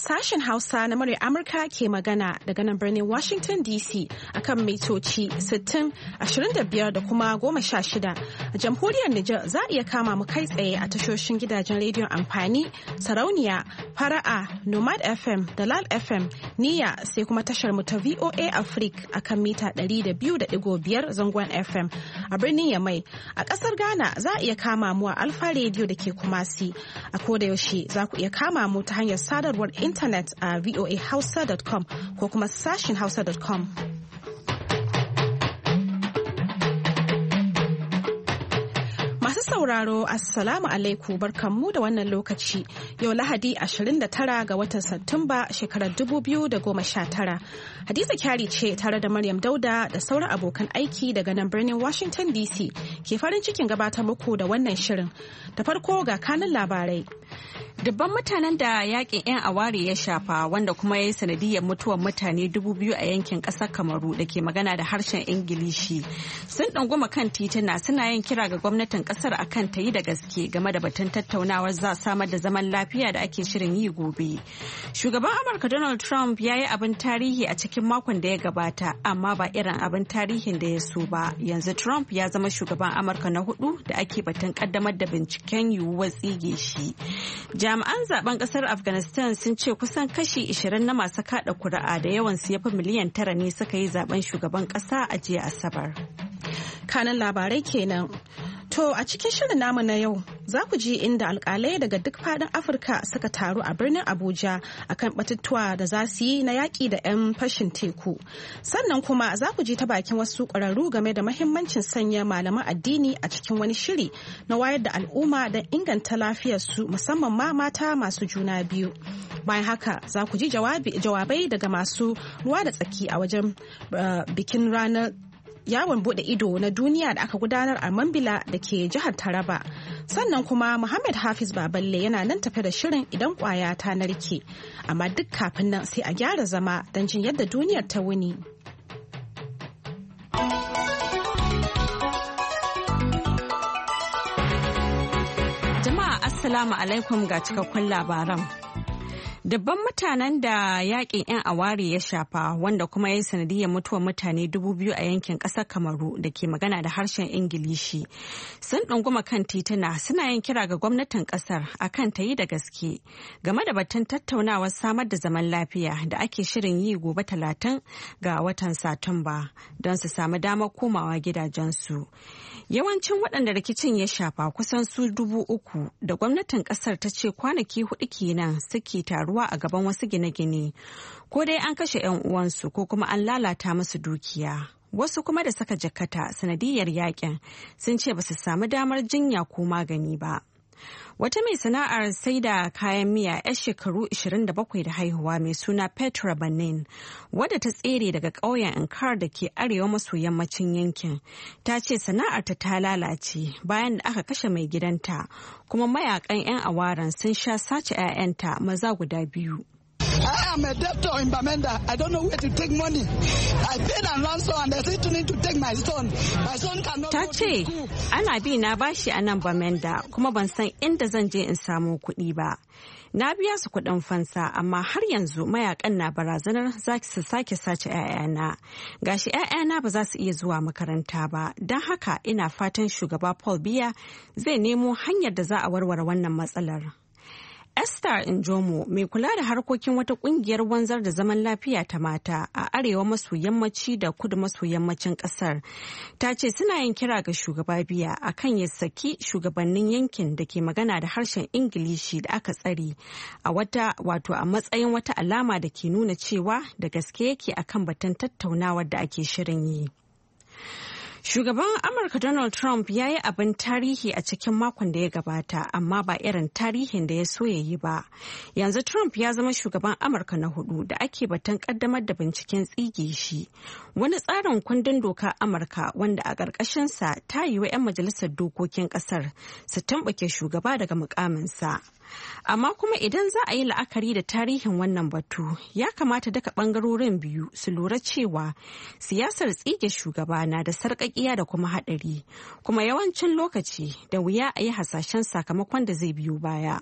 Sashen Hausa na murya Amurka ke magana daga nan birnin Washington DC akan mitoci 60, 25 da kuma 16. A jamhuriyar Nijar za a iya kama mu kai tsaye a tashoshin gidajen rediyon amfani, sarauniya, fara'a, Nomad FM da Lal FM, Niyya sai kuma tashar mu ta VOA Africa akan mita 200.5 zangon FM a birnin Yamai. A ƙasar Ghana za a iya kama mu a Alfa Radio da ke Kumasi. A koda yaushe za ku iya kama mu ta hanyar sadarwar intanet a voahausa.com ko kuma sashin hausa.com. Masu sauraro, Assalamu alaikum, barkanmu da wannan lokaci. Yau Lahadi 29 ga watan Satumba shekarar 2019. Hadiza Kyari ce tare da Maryam Dauda da sauran abokan aiki daga nan birnin Washington DC ke farin cikin gabatar muku da wannan shirin. Da farko ga kanin labarai. Dubban mutanen da yakin 'yan aware ya shafa wanda kuma ya yi sanadiyar mutuwar mutane 2,000 a yankin ƙasar Kamaru da ke magana da harshen Ingilishi sun ɗunguma kan tituna suna yin kira ga gwamnatin ƙasar akan ta yi da gaske game da batun tattaunawar za samar da zaman lafiya da ake shirin yi gobe. Shugaban Amurka Donald Trump ya yi abin tarihi a cikin makon da ya gabata amma ba irin abin tarihin da ya so ba. Yanzu Trump ya zama shugaban Amurka na 4 da ake batun ƙaddamar da binciken yiwuwar tsige shi. Jami'an zaben kasar Afghanistan sun ce kusan kashi 20 na masu kada kuri'a da yawan su yafi miliyan 9 ne suka yi zaben shugaban kasa a jiya Asabar. Kanan labarai kenan. To a cikin shirin namu na yau za ku ji inda alkalai daga duk fadin Afirka suka taru a birnin Abuja akan batutuwa da za su yi na yaƙi da 'yan fashin teku. Sannan kuma za ku ji ta bakin wasu ƙwararru game da mahimmancin sanya malaman addini a cikin wani shiri na wayar da al'umma don inganta lafiyarsu musamman ma mata masu juna biyu. Bayan haka za ku ji jawabai daga masu ruwa da tsaki a wajen bikin ranar yawon bude ido na duniya da aka gudanar a Mambila da ke jihar Taraba. Sannan kuma Muhammad Hafiz Baballe yana nan tafe da shirin idan kwaya ta narke. Amma duk kafin nan sai a gyara zama don jin yadda duniyar ta wuni. Jama'a Assalamu alaikum ga cikakkun labaran. Dabban mutanen da yakin 'yan aware ya shafa wanda kuma ya yi sanadiyar mutuwar mutane 2,000 a yankin ƙasar Kamaru da ke magana da harshen Ingilishi sun ɗunguma kan tituna suna yin kira ga gwamnatin ƙasar akan ta yi da gaske game da batun tattaunawar samar da zaman lafiya da ake shirin yi gobe 30 ga watan Satumba don su samu damar komawa gidajensu. Yawancin waɗanda rikicin ya shafa kusan su 3,000 da gwamnatin ƙasar ta ce kwanaki 4 kenan suke taruwa a gaban wasu gine-gine ko dai an kashe 'yan uwansu ko kuma an lalata musu dukiya. Wasu kuma da suka jikkata sanadiyar yakin sun ce ba su samu damar jinya ko magani ba. Wata mai sana'ar sai da kayan miya 'yar shekaru 27 da haihuwa mai suna Petra Banin, wadda ta tsere daga ƙauyen Inkar da ke arewa maso yammacin yankin, ta ce sana'arta ta lalace bayan da aka kashe mai gidanta, kuma mayakan 'yan awaran sun sha sace 'ya'yanta maza guda 2. I am a debtor in Bamenda. I don't know where to take money. I paid and ransom and they still need to take my son. My son cannot go to school. Ta ce, ana bi na bashi a nan Bamenda kuma ban san inda zan je in samu kuɗi ba. Na biya su kuɗin fansa amma har yanzu mayakan na barazanar za su sake sace 'ya'yana. Gashi 'ya'yana ba za su iya zuwa makaranta ba. Don haka ina fatan shugaba Paul Biya zai nemo hanyar da za a warware wannan matsalar. Esther Njomo, mai kula da harkokin wata kungiyar wanzar da zaman lafiya ta mata a arewa maso yammaci da kudu maso yammacin kasar, ta ce suna yin kira ga shugaba Biya akan ya saki shugabannin yankin da ke magana da harshen Ingilishi da aka tsare a matsayin wata alama da ke nuna cewa da gaske yake akan batun tattaunawar da ake shirin yi. Shugaban Amurka Donald Trump ya yi abin tarihi a cikin makon da ya gabata, amma ba irin tarihin da ya so ya yi ba. Yanzu Trump ya zama shugaban Amurka na 4 da ake batun kaddamar da binciken tsige shi. Wani tsarin kundin doka Amurka wanda a ƙarƙashinsa ta yi wa 'yan majalisar dokokin ƙasar su tamɓake shugaba daga mukaminsa. Amma kuma idan za a yi la'akari da tarihin wannan batu, ya kamata duka bangarorin biyu su lura cewa siyasar tsige shugaba na da sarƙaƙiya da kuma haɗari, kuma yawancin lokaci da wuya a yi hasashen sakamakon da zai biyo baya.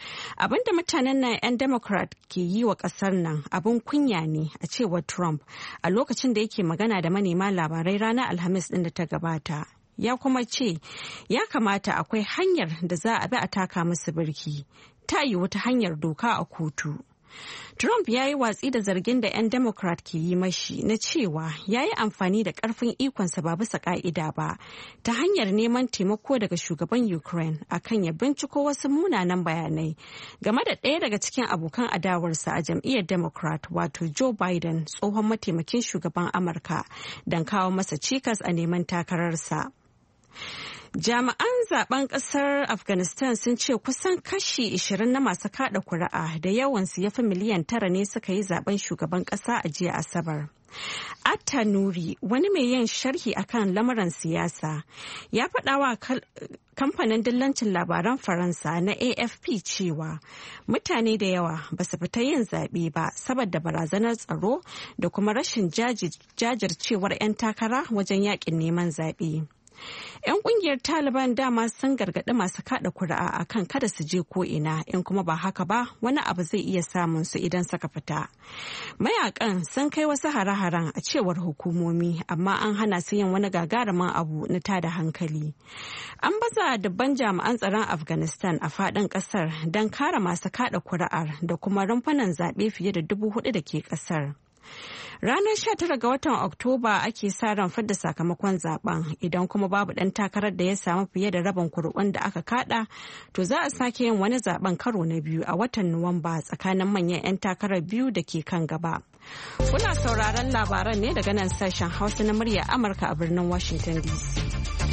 Abinda mutanen nan 'yan Democrat ke yi wa kasar nan abin kunya ne a cewar Trump a lokacin da yake magana da manema labarai ranar Alhamis din da ta gabata. Ya kuma ce ya kamata akwai hanyar da za a bi a taka musu birki, ta yi wata hanyar doka a kotu. Trump ya yi watsi da zargin da 'yan Democrat ke yi mashi na cewa ya yi amfani da ƙarfin ikonsa ba bisa ƙa'ida ba ta hanyar neman taimako daga shugaban Ukraine akan ya binciko wasu munanan bayanai game da ɗaya daga cikin abokan adawarsa a jam'iyyar Democrat wato Joe Biden, tsohon mataimakin shugaban Amurka, don kawo masa cikas a neman takararsa. Jami'an zaben kasar Afghanistan sun ce kusan kashi 20 na masu kada kuri'a da yawansu ya fi miliyan 9 ne suka yi zaben shugaban kasa a jiya Asabar. Atta Nuri, wani mai yin sharhi akan lamuran siyasa, ya faɗa wa kamfanin dillancin labaran Faransa na AFP cewa mutane da yawa ba su fita yin zaɓe ba saboda barazanar tsaro da kuma rashin jajircewar 'yan takara wajen yakin neman zaɓe. 'Yan kungiyar Taliban dama sun gargaɗi masu kada kuri'a akan kada su je ko ina, in kuma ba haka ba wani abu zai iya samun su idan suka fita. Mayakan sun kai wasu hare-haren a cewar hukumomi, amma an hana su yin wani gagarumin abu na tada hankali. An baza dubban jami'an tsaron Afghanistan a faɗin ƙasar don kare masu kada kuri'ar da kuma rumfunan zaɓe fiye da 4,000 da ke ƙasar. Ranar 19 ga watan Oktoba ake sa ran fidda sakamakon zaben, idan kuma babu ɗan takarar da ya samu fiye da rabin kuri'un da aka kada, to za a sake yin wani zaben karo na biyu a watan Nuwamba tsakanin manyan 'yan takarar biyu da ke kan gaba. Kuna sauraron labaran ne daga nan sashen Hausa na murya Amurka a birnin Washington DC.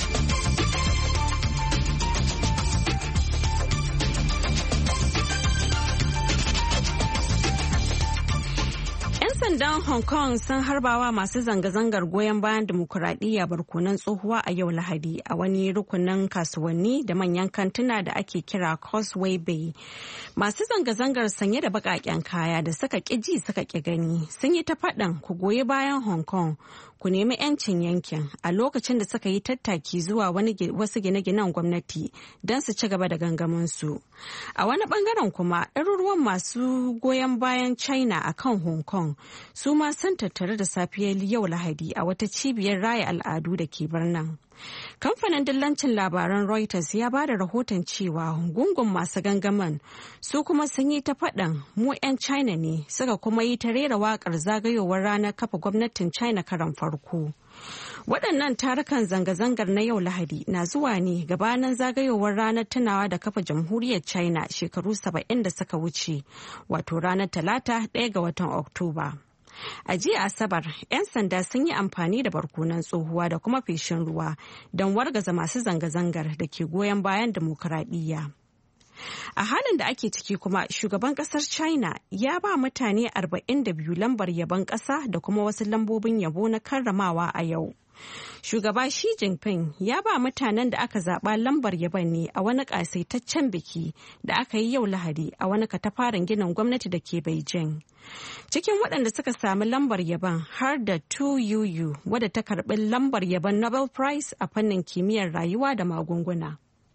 'Yan sandan Hong Kong sun harbawa masu zanga-zangar goyon bayan dimokuraɗiyya barkonon tsohuwa a yau Lahadi a wani rukunin kasuwanni da manyan kantuna da ake kira Causeway Bay. Masu zanga-zangar sanye da baƙaƙen kaya da suka ƙi ji suka ƙi gani sun yi ta faɗan ku goyi bayan Hong Kong, ku nemi 'yancin yankin, a lokacin da suka yi tattaki zuwa wasu gine-ginen gwamnati don su ci gaba da gangaminsu. A wani bangaren kuma ɗaruruwan masu goyon bayan China a kan Hong Kong su ma sun tattare da safiyar yau Lahadi a wata cibiyar raya al'adu da ke birnin. Kamfanin dillancin labaran Reuters ya ba da rahoton cewa gungun masu gangamin su kuma sun yi ta faɗan mu 'yan China ne, suka kuma yi ta rera waƙar zagayowar ranar kafa gwamnatin China karan farko. Waɗannan tarukan zanga-zangar na yau Lahadi na zuwa ne gabanin zagayowar ranar tunawa da kafa jamhuriyar China shekaru 70 da suka wuce, wato ranar Talata 1 ga watan Oktoba. A jiya Asabar, 'yan sanda sun yi amfani da barkonon tsohuwa da kuma feshin ruwa don wargaza masu zanga-zangar da ke goyon bayan dimokuraɗiyya. A halin da ake ciki kuma, shugaban kasar China ya ba mutane 42 lambar yabon ƙasa da kuma wasu lambobin yabo na karramawa a yau. Shugaba Xi Jinping ya ba mutanen da aka zaɓa lambar yabon ne a wani ƙasaitaccen biki da aka yi yau Lahadi a wani katafaren ginin gwamnati da ke Beijing. Cikin waɗanda suka sami lambar yabon har da Tu Youyou, wadda ta karɓi lambar yabon Nobel Prize a fannin kimiyyar rayuwa da magunguna.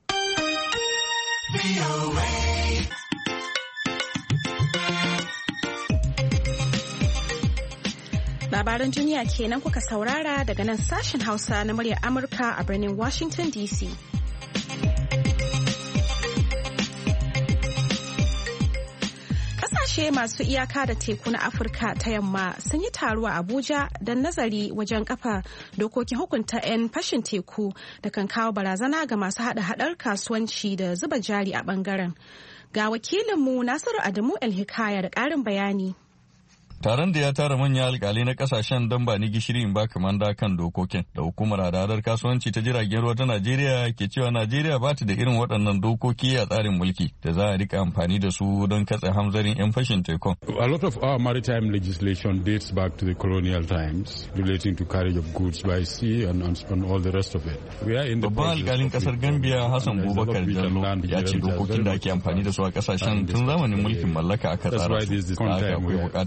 Labaran duniya kenan kuka saurara daga nan sashen Hausa na muryar Amurka a birnin Washington DC. Kasashe masu iyaka da teku na Afirka ta yamma sun yi taro a Abuja don nazari wajen kafa dokokin hukunta 'yan fashin teku da kan kawo barazana ga masu hada-hadar kasuwanci da zuba jari a bangaren. Ga wakilinmu Nasiru Adamu El-Hikaya da ƙarin bayani. Taron da ya tara manyan alkalai na kasashen don ba ni gishiri in ba kamanda kan dokokin da hukumar hadadar kasuwanci ta jiragen ruwa ta Najeriya ke cewa Najeriya ba ta da irin waɗannan dokoki a tsarin mulki da za a rika amfani da su don katse hamzarin 'yan fashin tekun. A lot of our maritime legislation dates back to the colonial times relating to carriage of goods by sea and all the rest of it. Babban alkalin kasar Gambia Hassan Bubakar Jallo ya ce dokokin da ake amfani da su a kasashen tun zamanin mulkin mallaka aka tsara su. Haka akwai bukatar sabon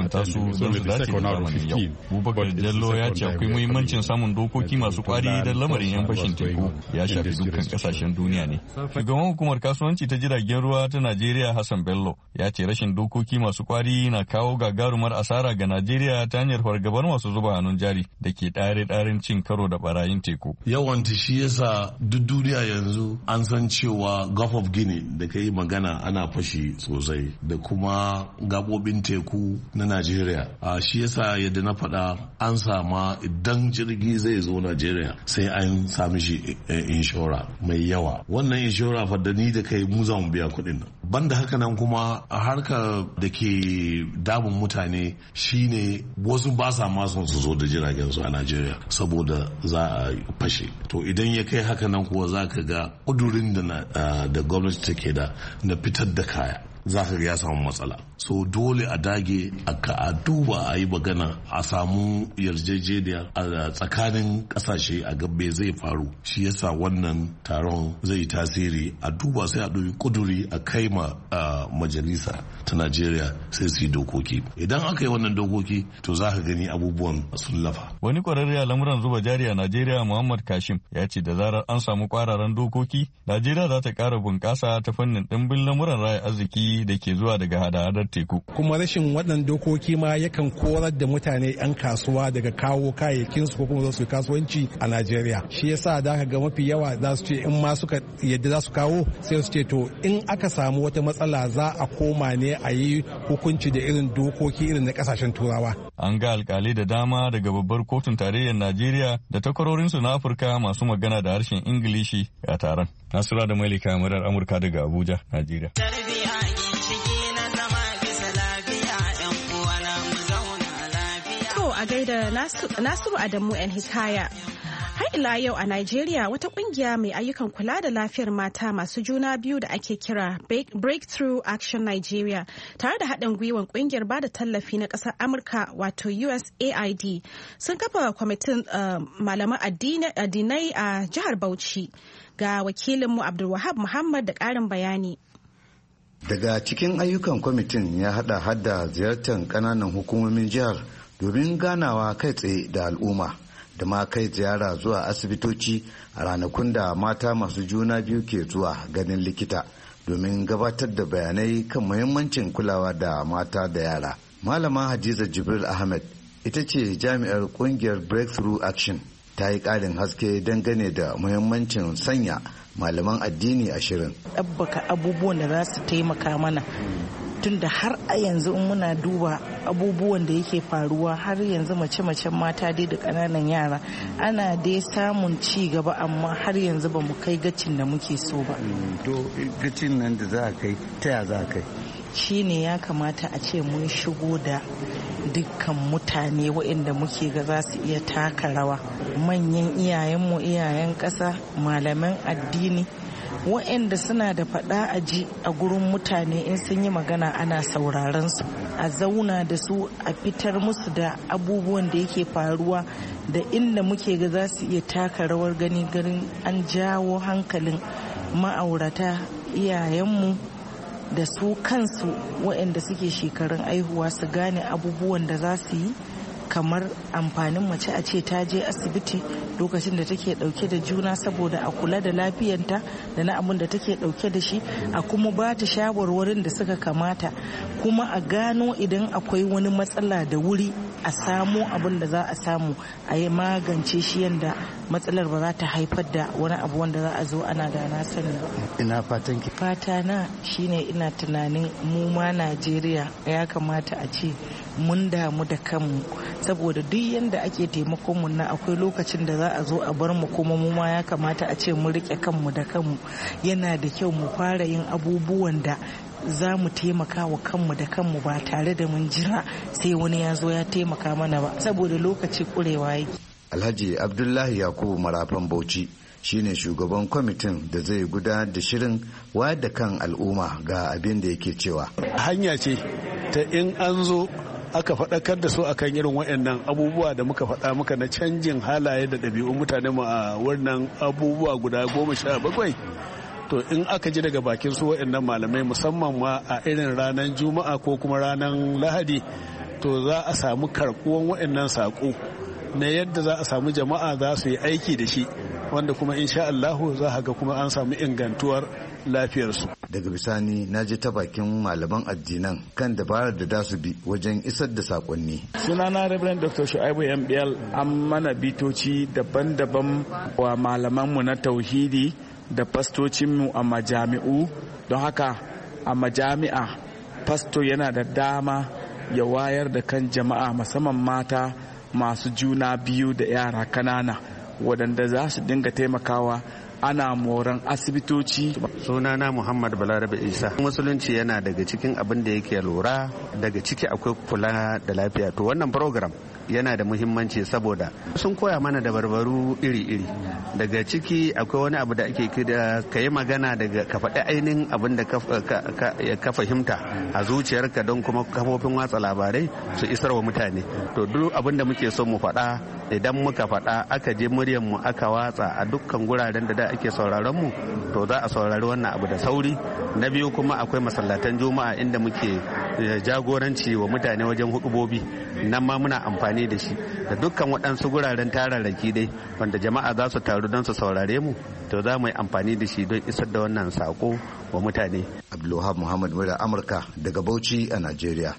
inganta su don su dace da zamanin yau. Bubakar Jallo ya ce akwai muhimmancin samun dokoki masu kwari don lamarin yan fashin teku ya shafi dukkan kasashen duniya ne. Shugaban hukumar kasuwanci ta jiragen ruwa ta Najeriya Hassan Bello ya ce rashin dokoki masu kwari na kawo gagarumar asara ga Najeriya ta hanyar fargabar masu zuba hannun jari da ke ɗare-ɗaren cin karo da barayin teku. Yawanci shi yasa duk duniya yanzu an san cewa Gulf of Guinea da ka yi magana ana fashi sosai da kuma gabobin teku na Najeriya. Shi yasa yadda na faɗa an sama idan jirgi zai zo Najeriya sai an sami shi inshora mai yawa. Wannan inshora fa da ni da kai mu za mu biya kuɗin nan. Banda haka nan kuma a harkar da ke damun mutane shine wasu ba sa ma son su zo da jiragen su a Najeriya saboda za a fashe. To idan ya kai haka nan kuwa za ka ga ƙudurin da gwamnati take da na fitar da kaya za ka ga ya samu matsala. So dole a dage a duba a yi magana a samu yarjejeniya a tsakanin kasashe a gabe zai faru. Shi yasa wannan taron zai tasiri a duba sai a ɗauki kuduri a kai ma majalisa ta Najeriya sai su yi dokoki. Idan aka yi wannan dokoki to za ka gani abubuwan sun lafa. Wani kwararre a lamuran zuba jari a Najeriya Muhammad Kashim ya ce da zarar an samu kwararan dokoki Najeriya za ta ƙara bunƙasa ta fannin ɗimbin lamuran raya arziki da ke zuwa daga hada-hadar teku. Kuma rashin waɗannan dokoki ma yakan korar da mutane 'yan kasuwa daga kawo kayayyakinsu ko kuma su kasuwanci a Najeriya. Shi yasa da aka ga mafi yawa za su ce in ma suka yadda za su kawo sai su ce to in aka samu wata matsala za a koma ne a yi hukunci da irin dokoki irin na kasashen turawa. An ga alkalai da dama daga babbar kotun tarayyar Najeriya da takwarorinsu na Afirka masu magana da harshen Ingilishi a taron. Nasura da Malika murar Amurka daga Abuja, Najeriya. A gaida Nasiru Adamu ‘yan Hikaya. Har ila yau a Najeriya wata kungiya mai ayyukan kula da lafiyar mata masu juna biyu da ake kira Breakthrough Action Nigeria tare da haɗin gwiwan kungiyar bada tallafi na ƙasar Amurka wato USAID sun kafa kwamitin malaman addinai a jihar Bauchi. Ga wakilinmu Abdulwahab Muhammad da ƙarin bayani. Daga cikin ayyukan kwamitin ya hada ziyartar ƙananan hukumomin jihar domin ganawa kai tsaye da al'umma da ma kai ziyara zuwa asibitoci a ranakun da mata masu juna biyu ke zuwa ganin likita domin gabatar da bayanai kan muhimmancin kulawa da mata da yara. Malama Hadiza Jibril Ahmed ita ce jami'ar kungiyar Breakthrough Action, ta yi ƙarin haske dangane da muhimmancin sanya malaman addini a shirin. Ɗabbaka abubuwan da za su taimaka mana tunda har a yanzu in muna duba abubuwan da yake faruwa har yanzu mace-macen mata dai da ƙananan yara ana dai samun ci gaba amma har yanzu ba mu kai gacin da muke so ba. To gacin nan da za a kai ta ya za a kai? Shi ne ya kamata a ce mun shigo da dukkan mutane waɗanda muke ga za su iya taka rawa, manyan iyayenmu, iyayen ƙasa, malaman addini waɗanda suna da faɗa a ji a gurin mutane in sun yi magana ana sauraron su, a zauna da su a fitar musu da abubuwan da yake faruwa da inda muke ga za su iya taka rawar gani garin an jawo hankalin ma'aurata, iyayenmu da su kansu waɗanda suke shekarun aihuwa su gane abubuwan da za su yi, kamar amfanin mace a ce ta je asibiti lokacin da take dauke da juna saboda a kula da lafiyanta da na abin da take dauke da shi, a kuma ba ta shawarwarin da suka kamata, kuma a gano idan akwai wani matsala da wuri a samu abin da za a samu a yi magance shi yadda matsalar ba za ta haifar da wani abu wanda za a zo ana da na sani. Ina fatan ki? Fata na shine ina tunanin mu ma Najeriya ya kamata a ce mun damu da kanmu, saboda duk yanda ake taimakon mu na akwai lokacin da za a zo a bar mu, kuma mu ma ya kamata a ce mu rike kanmu da kanmu. Yana da kyau mu fara yin abubuwan da za mu taimaka wa kanmu da kanmu ba tare da mun jira sai wani ya zo ya taimaka mana ba, saboda lokaci kurewa yake. Alhaji Abdullahi Yakubu Marafan Bauchi shine shugaban kwamitin da zai gudanar da shirin wayar da kan al'umma ga abin da yake cewa. Hanya ce ta in an zo aka faɗakar da su akan irin waɗannan abubuwa da muka faɗa muka na canjin halaye da ɗabi'un mutane mu a wannan abubuwa guda 17. To in aka ji daga bakin su waɗannan malamai musamman ma a irin ranar Juma'a ko kuma ranar Lahadi to za a samu karɓuwan waɗannan saƙo na yadda za a samu jama'a za su yi aiki da shi, wanda kuma insha Allahu za a ga kuma an samu ingantuwar lafiyarsu. Daga bisani na je ta bakin malaman addinan kan dabarar da za su bi wajen isar da sakonni. Sunana Reverend Dr. Shu'aibu MBL, an mana bitoci daban-daban wa malamanmu na tauhidi da fastocinmu a majami'u. Don haka a majami'a fasto yana da dama ya wayar da kan jama'a musamman mata masu juna biyu da yara kanana waɗanda za su dinga taimakawa ana moran asibitoci. Sunana Muhammad Balarabe Isa. Musulunci yana daga cikin abin da yake lura, daga ciki akwai kula da lafiya. To wannan program yana da muhimmanci saboda sun koya mana da barbaru iri-iri. Daga ciki akwai wani abu da ake kira ka yi magana daga ka faɗi ainihin abin da ka fahimta a zuciyarka don kuma kafofin watsa labarai su isar wa mutane. To duk abin da muke so mu faɗa, idan muka faɗa aka je muryarmu aka watsa a dukkan guraren da ake sauraron mu, to za a saurari wannan abu da sauri. Na biyu kuma akwai masallatan juma'a inda muke jagoranci wa mutane wajen hudubobi, nan ma muna amfani da shi da dukkan waɗansu guraren tararraki dai wanda jama'a za su taru don su saurare mu, to za mu yi amfani da shi don isar da wannan sako wa mutane. Abdulwahab Muhammad Mura Amurka daga Bauchi a Najeriya.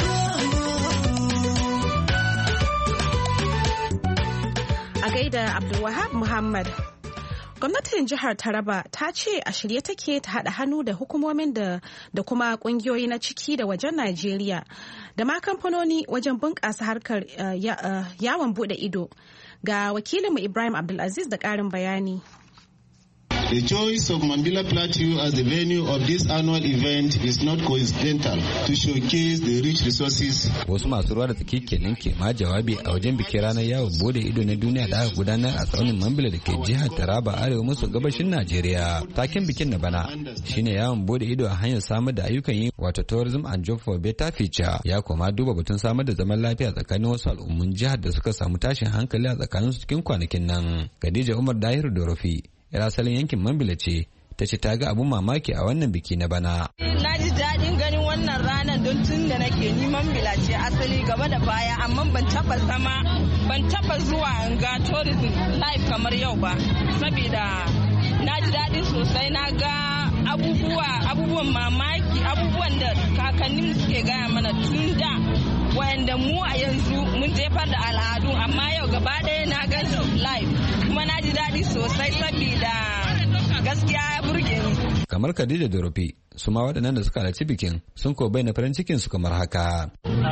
A gaida Abdulwahab Muhammad. Gwamnatin jihar Taraba ta ce a shirye take ta haɗa hannu da hukumomin da kuma ƙungiyoyi na ciki da wajen Najeriya da ma kamfanoni wajen bunƙasa harkar yawon buɗe ido. Ga wakilinmu Ibrahim Abdulaziz da ƙarin bayani. The choice of Mambila Plateau as the venue of this annual event is not coincidental to showcase the rich resources. Wasu masu ruwa da tsaki kenan ke ma jawabi a wajen bikin ranar yawon bude ido na duniya da aka gudanar a tsaunin Mambila da ke jihar Taraba arewa maso gabashin Najeriya. Taken bikin na bana shine yawon bude ido a hanyar samar da ayyukan yi, wato tourism and job for better future. Ya koma duba batun samar da zaman lafiya tsakanin wasu al'ummun jihar da suka samu tashin hankali a tsakaninsu cikin kwanakin nan. Khadija Umar Dahiru Dorofi, yar asalin yankin Mambila ce, ta ce ta ga abun mamaki a wannan biki na bana. Na ji daɗin ganin wannan ranar don tun da nake ni Mambila ce asali gaba da baya, amma ban taba zuwa in ga tourism live kamar yau ba, saboda na ji daɗin sosai. Na ga abubuwan mamaki, abubuwan da kakannin suke gaya mana tun da, wayanda mu a yanzu mun jefar da al'adu, amma yau gaba ɗaya na gan su live kuma na ji daɗi sosai saboda gaskiya ya burge ni. Kamar Khadija Dorofi, su ma waɗannan da suka halarci bikin sun ko bayyana farin cikin su kamar haka.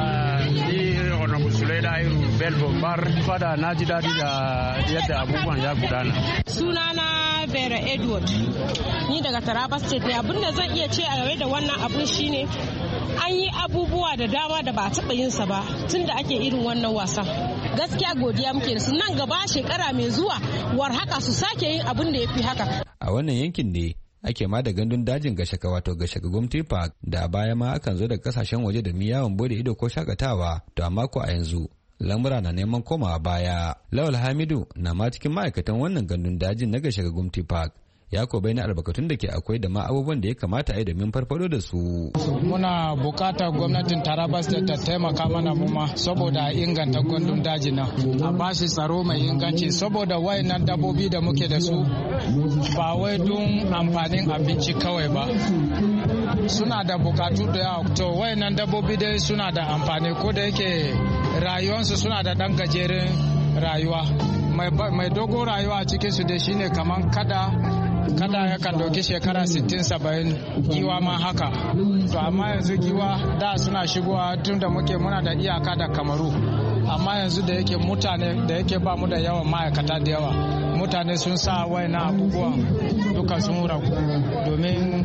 Fada na ji daɗi da yadda abubuwan ya gudana. Sunana Vera Edward, ni daga Taraba State ne. Abin da zan iya ce a game da wannan abun shine an yi abubuwa da dama da ba a taɓa yin sa ba tun da ake irin wannan wasan. Gaskiya godiya muke da su, nan gaba shekara mai zuwa war haka su sake yin abin da ya fi haka. A wannan yankin ne ake ma da gandun dajin Gashaka, wato Gashaka Gumti Park, da a baya ma akan zo da kasashen waje da yawon bude ido ko shakatawa, to amma ko a yanzu lamura na neman komawa baya. Lawal Hamidu na ma cikin ma'aikatan wannan gandun dajin na Gashaka Gumti Park. Ya ko bayyana albarkatun da ke akwai da ma abubuwan da ya kamata a yi domin farfado da su. Muna bukatar gwamnatin Taraba State ta taimaka mana muma saboda inganta gandun daji na, a bashi tsaro mai inganci saboda wayannan dabbobi da muke da su ba wai don amfanin abinci kawai ba, suna da bukatu da yawa. To wayannan dabbobi dai suna da amfani, ko da yake rayuwarsu suna da ɗan gajeren rayuwa. Mai dogon rayuwa a cikinsu dai shine kaman kada yakan dauki shekara 60-70, giwa ma haka. To amma yanzu giwa da suna shigowa tun da muna da iyaka da Kamaru, amma yanzu da yake mutane da yake ba mu da yawan ma'aikata da yawa, mutane sun sa wayannan abubuwan duka sun ragu, domin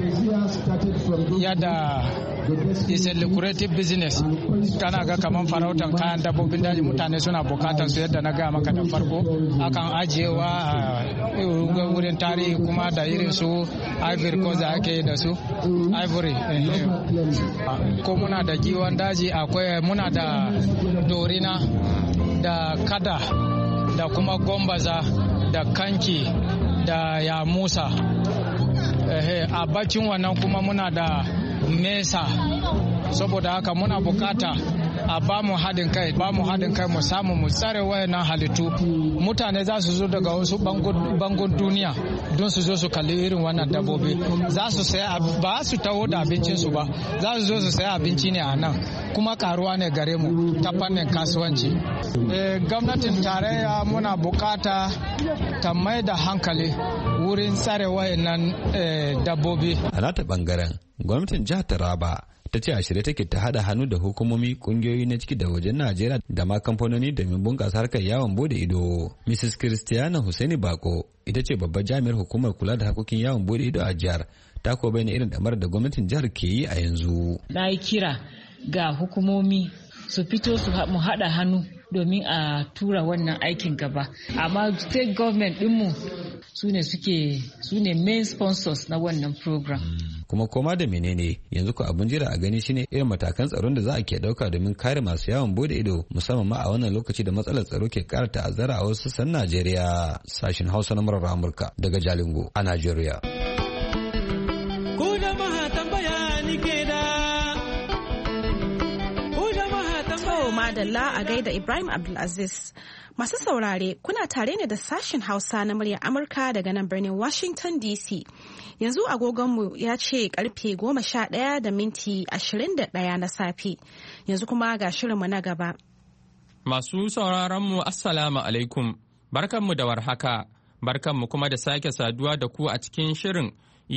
yadda is a lucrative business. Kana ga kaman farautan kayan dabbobin daji mutane suna bukatar su, yadda na gaya maka da farko, akan ajiyewa a wurin tarihi, kuma da irin su ivory ko da ake da su ivory. Ko muna da giwon daji, akwai muna da dorina da kada da kuma gombaza da kanki da yamusa. A bacin wannan kuma muna da mesa, saboda haka muna bukata a ba mu haɗin kai mu samu mu tsare wayannan halittu. Mutane za su zo daga wasu bangon duniya don su zo su kalli irin wannan dabbobi. Za su saya, ba su taho da abincinsu ba, za su zo su saya abinci ne a nan, kuma karuwa ne gare mu ta fannin kasuwanci. Gwamnatin tarayya muna bukata ta mai da hankali wurin tsare wayannan dabbobi. A nata bangaren gwamnatin jihar Taraba ta ce a shirye take ta hada hannu da hukumomi, kungiyoyi na ciki da wajen Najeriya da ma kamfanoni domin bunƙasa harkar yawon bude ido. Mrs. Christiana Hussaini Bako ita ce babbar jami'ar hukumar kula da harkokin yawon bude ido a jihar, ta ko bayyana irin damar da gwamnatin jihar ke yi a yanzu. Na yi kira ga hukumomi su fito mu haɗa hannu domin a tura wannan aikin gaba, amma state government dinmu su ne main sponsors na wannan program. Kuma koma da menene yanzu ko abin jira a gani shine irin matakan tsaron da za a ke dauka domin kare masu yawon bude ido, musamman ma a wannan lokaci da matsalar tsaro ke kara ta'azzara a wasu sassan Najeriya. Sashin Hausa na murar Amurka daga Jalingo a Najeriya. Madalla a gaida Ibrahim Abdulaziz. Masu saurare kuna tare ne da sashen Hausa na muryar Amurka daga nan birnin Washington DC. Yanzu agogonmu ya ce karfe 11:21 na safe. Yanzu kuma ga shirinmu na gaba. Masu sauraronmu Assalamu alaikum. Barkanmu da warhaka. Barkanmu kuma da sake saduwa da ku a cikin shirin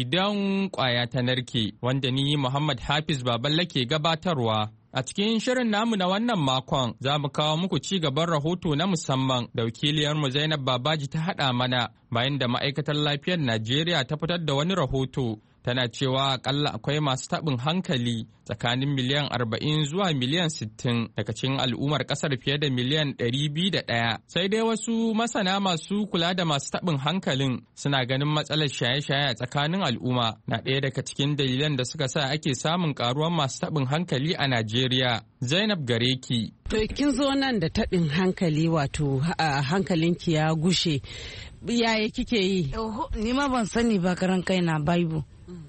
Idan Kwaya ta Narke, wanda ni Muhammad Hafiz Baballe ke gabatarwa. A cikin shirin namu na wannan makon za mu kawo muku ci gaban rahoto na musamman da wakiliyarmu Zainab Babaji ta haɗa mana bayan da ma'aikatar lafiyar Najeriya ta fitar da wani rahoto. Tana cewa akalla akwai masu taɓin hankali tsakanin miliyan 40 zuwa miliyan 60 daga cikin al'ummar ƙasar fiye da miliyan 201. Sai dai wasu masana masu kula da masu taɓin hankalin suna ganin matsalar shaye-shaye a tsakanin al'umma na ɗaya daga cikin dalilan da suka sa ake samun ƙaruwar masu taɓin hankali a Najeriya. Zainab Gareki. To kin zo nan da taɓin hankali, wato hankalinki ya gushe. Yaya kike yi? Ni ma ban sani ba, karan kaina Bible.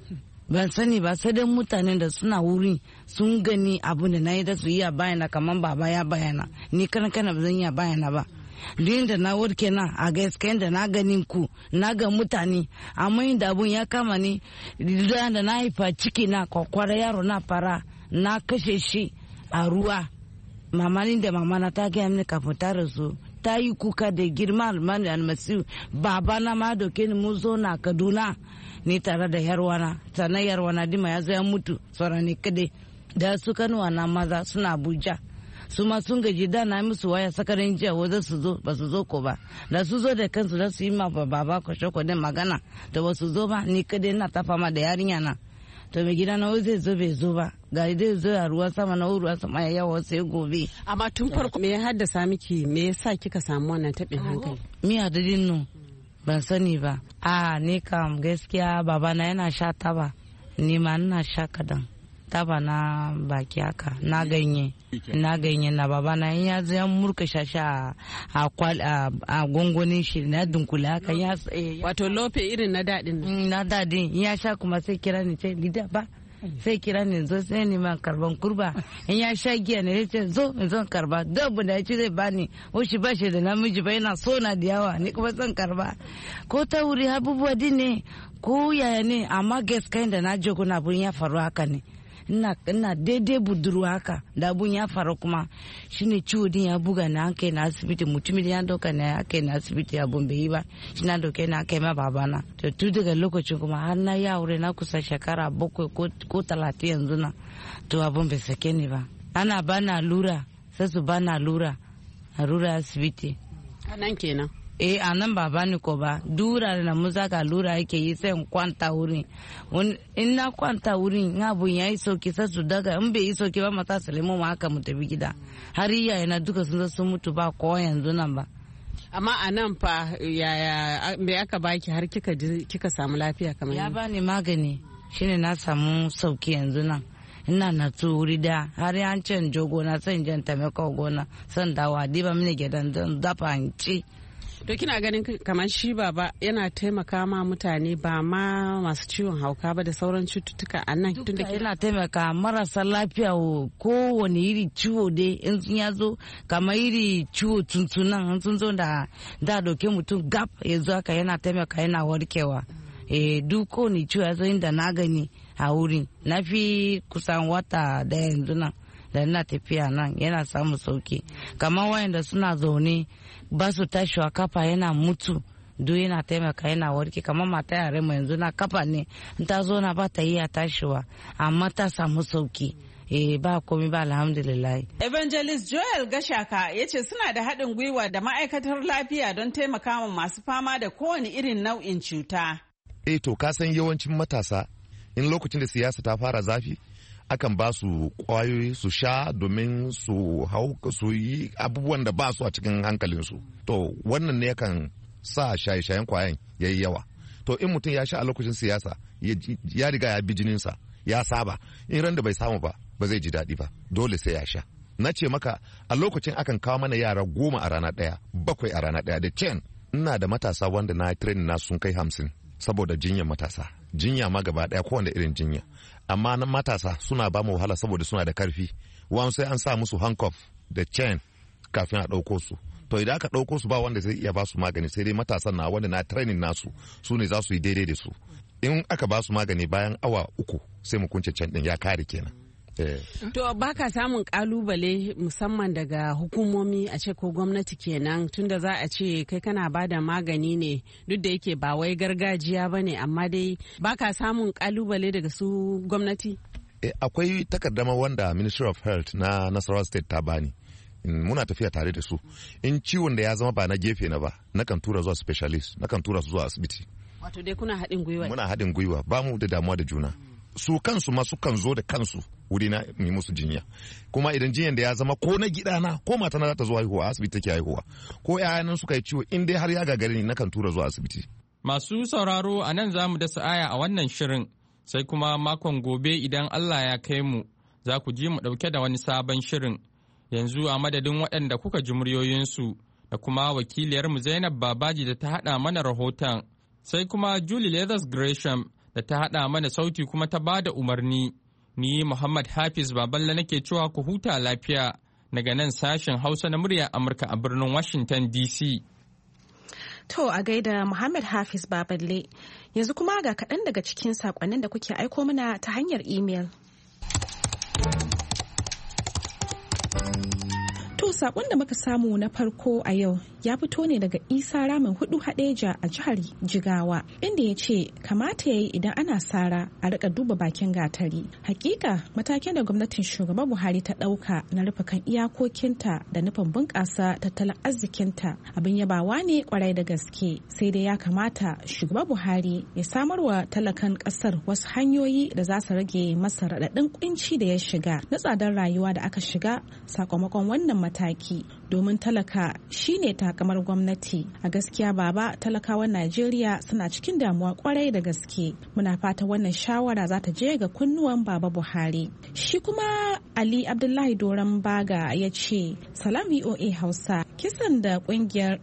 Ban sani ba, sai dai mutanen da suna wuri sun gani abu da na yi da su iya bayana kamar baba ya bayana. Ni karan kaina ba zan iya bayana ba. Duk da na warke na a gaskiya da na ganin ku na ga mutane, amma inda abun ya kama ni da na haifa ciki na kwakwara yaro na fara na kashe shi a ruwa. Mamanin da mamana ta gaya mini kafin ta rasu, ta yi kuka da girma almani almasihu. Baba na ma doke ni mu zo na Kaduna ni tare da yarwana, sannan yarwana dima ya zo ya mutu, sauran ni kadai da su kanuwa na maza suna Abuja. Su ma sun gaji da na musu waya sakarin jiya wajen su zo, ba su zo ko ba. Da su zo da kansu da su yi ma baba kwashe da magana da ba su zo ba, ni kadai na ta fama da yarinya na. To mai gida na zai zo bai zo ba, ga zai zo a ruwan sama na ruwan sama ya yawa sai gobe. Amma tun farko me ya haddasa miki, me yasa kika samu wannan taɓin hankali? Miya da dinno ban sani ba. Ni kam gaskiya babana yana sha taba, ni ma ina sha kadan. Taba na baki haka, na ganye na babana ya zo ya murka shasha a gongonin shi na dunkule haka ya wato lofe irin na dadin. Na dadin ya sha kuma sai kira ni ce lida ba, sai kira ni zo sai ni ma karban kurba. In ya sha giya ne ce zo in zan karba, dabu da ya ci zai bani wushi ba shi da namiji ba, yana so na da yawa ni kuma zan karba. Ko ta wuri abubuwa din ne ko yaya ne, amma gaskiya da na je kuna abun ya faru haka ne. Ina daidai budurwa haka da abun ya faru kuma shine ciwo din ya buga na kai na asibiti, mutumin ya doka na kai na asibiti abun bai yi ba, shi na doka na kai ma babana. To tun daga lokacin kuma har na ya aure na kusa shekara 7 ko 30 yanzu na, to abun bai sake ni ba. Ana bana lura sai su bana lura asibiti. Anan kenan. A nan ba bani ko ba, dura na muza ga lura yake yi sai in kwanta wurin. In na kwanta wurin in abun ya yi sauki sai su daga, in bai yi sauki ba mata Suleiman ma haka mu tafi gida. Har iyaye na duka sun zo sun mutu ba kowa yanzu nan ba. Amma a nan fa yaya me aka baki har kika samu lafiya kamar ya bani magani shine na samu sauki yanzu nan. Ina na wuri da har yan can jogo na san jan ta mai kawo gona san dawa diba mini gidan dafa ci. To kina ganin kamar shi baba yana taimaka ma mutane ba ma masu ciwon hauka ba da sauran cututtuka a nan? Tunda yana taimaka marasa lafiya kowane iri ciwo dai in sun ya zo kamar iri ciwo tuntunan sun zo da doke mutum gap ya zo haka yana taimaka yana warkewa. Duk kowane ciwo ya zo inda na gani a wurin na fi kusan wata da yanzu nan da ina tafiya nan yana samun sauki kamar wayanda suna zaune ba su tashiwa kafa yana mutu duk yana taimaka yana warke kamar mata yare mai yanzu na kafa ne ta zo na ba ta iya tashiwa amma ta samu sauki ba komi ba alhamdulillah. Evangelist Joel Gashaka ya ce suna da haɗin gwiwa da ma'aikatar lafiya don taimaka ma masu fama da kowane irin nau'in cuta. To ka san yawancin matasa in lokacin da siyasa ta fara zafi akan ba su kwayoyi su sha domin su yi abubuwan da ba su a cikin hankalinsu. To wannan ne yakan sa shaye-shayen kwayan ya yi yawa. To in mutum ya sha a lokacin siyasa ya riga ya bi jininsa ya saba in ran da bai samu ba zai ji daɗi ba dole sai ya sha. Na ce maka a lokacin akan kawo mana yara 10 a rana ɗaya 7 a rana ɗaya da 10 ina da matasa wanda na training na sun kai 50 saboda jinyar matasa. Jinya ma gaba ɗaya kowane irin jinya. Amma na matasa suna ba mu wahala saboda suna da karfi wani sai an sa musu handcuff da chain kafin a ɗauko su. To idan aka ɗauko su ba wanda zai iya ba su magani sai dai matasan na wanda na training nasu su ne za su yi daidai da su. In aka ba su magani bayan awa 3 sai mu kunce can ɗin ya kare kenan. To baka samun kalubale musamman daga hukumomi a ce ko gwamnati kenan tunda za a ce kai kana bada magani ne duk da yake ba wai gargajiya ba ne amma dai baka samun kalubale daga su gwamnati? Akwai takardama wanda Ministry of Health na Nasarawa State ta bani. Muna tafiya tare da su. In ciwon da ya zama ba na gefe na ba, nakan tura zuwa specialist, nakan tura su zuwa asibiti. Wato dai kuna haɗin gwiwa? Muna haɗin gwiwa, ba mu da damuwa da juna. Su kansu ma sukan zo da kansu wuri na yi musu jinya kuma idan jinyan da ya zama ko na gidana ko matana za ta zo haihuwa asibiti take haihuwa ko yayanan suka yi ciwo in dai har ya gagare ni nakan tura zuwa asibiti. Masu sauraro a nan za mu dasa aya a wannan shirin sai kuma makon gobe idan Allah ya kai mu za ku ji mu ɗauke da wani sabon shirin yanzu a madadin waɗanda kuka ji muryoyinsu da kuma wakiliyarmu Zainab Babaji da ta haɗa mana rahoton sai kuma Julie Leathers Gresham da ta haɗa mana sauti kuma ta ba da umarni. Ni Muhammad Hafiz Baballa nake cewa ku huta lafiya daga nan sashen Hausa na murya Amurka a birnin Washington DC. To a gaida Muhammad Hafiz Baballe. Yanzu kuma ga kaɗan daga cikin saƙonnin da kuke aiko mana ta hanyar imel. To sakon da muka samu na farko a yau ya fito ne daga Isa Ramin Hudu Hadeja a jihar Jigawa inda ya ce kamata yayi idan ana sara a rika duba bakin gatari. Hakika matakin da gwamnatin shugaba Buhari ta dauka na rufe kan iyakokinta da nufin bunƙasa tattalin arzikinta abin yabawa ne kwarai da gaske sai dai ya kamata shugaba Buhari ya samarwa talakan kasar wasu hanyoyi da za su rage masa raɗaɗin kunci da ya shiga na tsadar rayuwa da aka shiga sakamakon wannan mataki domin talaka shine takamar gwamnati. A gaskiya baba talakawan Najeriya suna cikin damuwa kwarai da gaske. Muna fata wannan shawara za ta je ga kunnuwan baba Buhari. Shi kuma Ali Abdullahi Doron Baga ya ce salam VOA Hausa kisan da kungiyar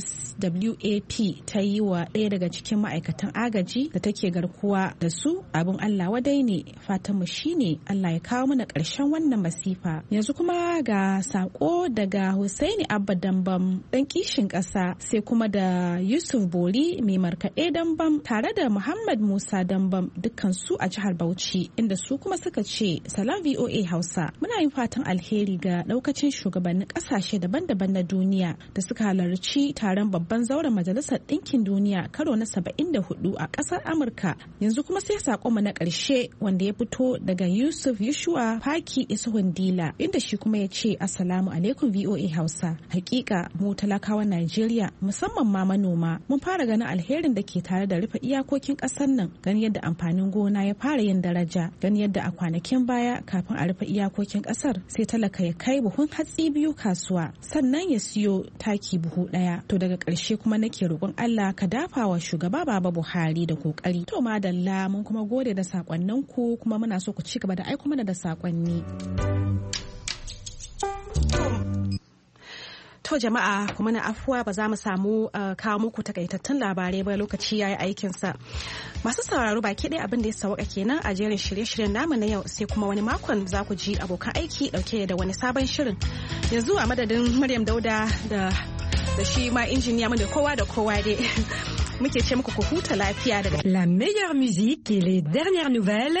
ISWAP ta yi wa ɗaya daga cikin ma'aikatan agaji da take garkuwa da su abin Allah wadai ne fatanmu shine Allah ya kawo mana ƙarshen wannan masifa. Yanzu kuma ga sako daga Hussaini Abba Dambam ɗan kishin ƙasa sai kuma da Yusuf Bori mai markaɗe Dambam tare da Muhammad Musa Dambam dukkan su a jihar Bauchi inda su kuma suka ce salam VOA Hausa muna yin fatan alheri ga ɗaukacin shugabannin ƙasashe daban-daban na duniya da suka halarci taron babban zauren Majalisar Ɗinkin Duniya karo na 74 a ƙasar Amurka. Yanzu kuma sai sakonmu na ƙarshe wanda ya fito daga Yusuf Yushua Faki Isuhun Dila inda shi kuma ya ce Assalamu alaikum VOA Hausa. Hakika mu talakawan Najeriya musamman ma manoma mun fara ganin alherin da ke tare da rufe iyakokin ƙasar nan gani yadda amfanin gona ya fara yin daraja gani yadda a kwanakin baya kafin a rufe iyakokin ƙasar sai talaka ya kai buhun hatsi 2 kasuwa sannan ya siyo taki buhu 1. To daga ƙarshe kuma nake roƙon Allah ka dafa wa shugaba Baba Buhari da kokari. To madalla mun kuma gode da sakonninku kuma muna so ku ci gaba da aiko mana da sakonni. To jama'a kuma na afuwa ba za mu samu kawo muku takaitattun labarai ba, lokaci ya yi aikinsa. Masu sauraro baki ɗaya abin da ya sauka kenan a jerin shirye-shiryen namu na yau, sai kuma wani makon za ku ji abokan aiki ɗauke da wani sabon shirin. Yanzu a madadin Maryam Dauda da shi ma injiniya mu da kowa dai. Muke ce muku ku huta lafiya daga La meilleure musique et les dernières nouvelles